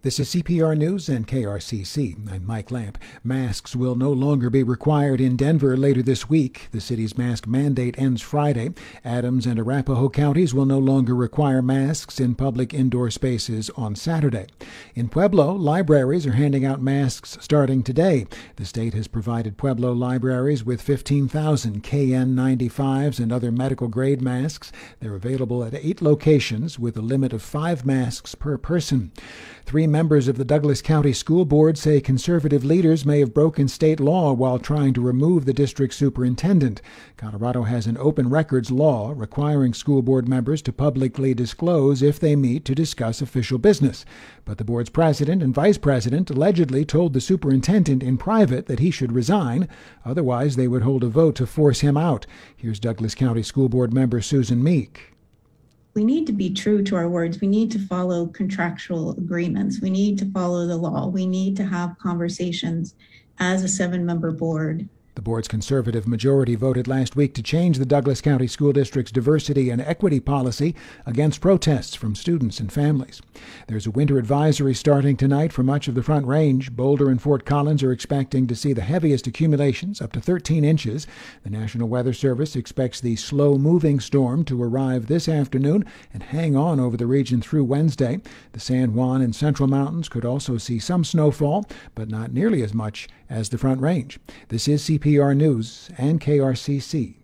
This is CPR News and KRCC. I'm Mike Lamp. Masks will no longer be required in Denver later this week. The city's mask mandate ends Friday. Adams and Arapahoe counties will no longer require masks in public indoor spaces on Saturday. In Pueblo, libraries are handing out masks starting today. The state has provided Pueblo libraries with 15,000 KN95s and other medical-grade masks. They're available at 8 locations with a limit of 5 masks per person. 3 members of the Douglas County School Board say conservative leaders may have broken state law while trying to remove the district superintendent. Colorado has an open records law requiring school board members to publicly disclose if they meet to discuss official business. But the board's president and vice president allegedly told the superintendent in private that he should resign. Otherwise, they would hold a vote to force him out. Here's Douglas County School Board member Susan Meek. We need to be true to our words. We need to follow contractual agreements. We need to follow the law. We need to have conversations as a 7-member board. The board's conservative majority voted last week to change the Douglas County School District's diversity and equity policy against protests from students and families. There's a winter advisory starting tonight for much of the Front Range. Boulder and Fort Collins are expecting to see the heaviest accumulations, up to 13 inches. The National Weather Service expects the slow-moving storm to arrive this afternoon and hang on over the region through Wednesday. The San Juan and Central Mountains could also see some snowfall, but not nearly as much as the Front Range. This is CPR News and KRCC.